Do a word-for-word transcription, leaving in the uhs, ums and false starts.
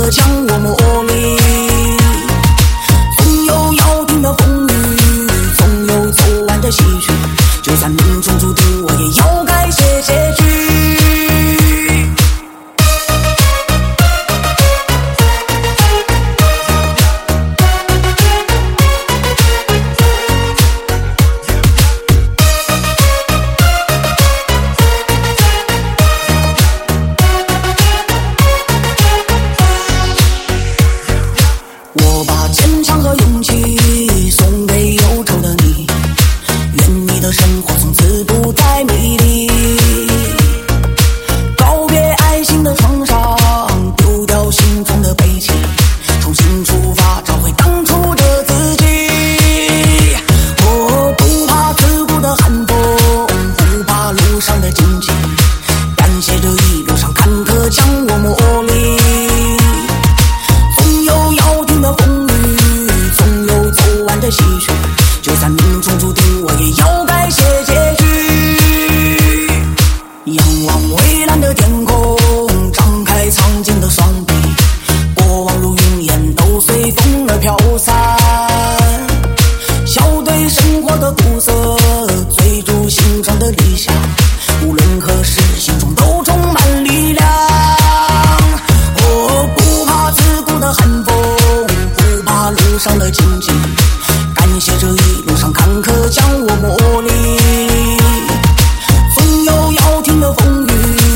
坷将我磨砺。总有要定的风雨，总有走完的唏嘘，就算命中注定，我也要改写结局。我把坚强和勇气送给忧愁的你，愿你的生活从此不再迷离。告别爱情的创伤，丢掉心中的悲戚，重新出发，找回当初的自己。我不怕刺骨的寒风，不怕路上的荆棘，感谢这一路上坎坷将我磨砺。唏嘘，就算命中注定，我也要改写结局。仰望蔚蓝的天空，张开苍劲的双臂，过往如云烟，都随风而飘散。笑对生活的苦涩，追逐心中的理想，无论何时，心中都充满力量。我不怕刺骨的寒风，不怕路上的荆棘，感谢这一路上坎坷将我磨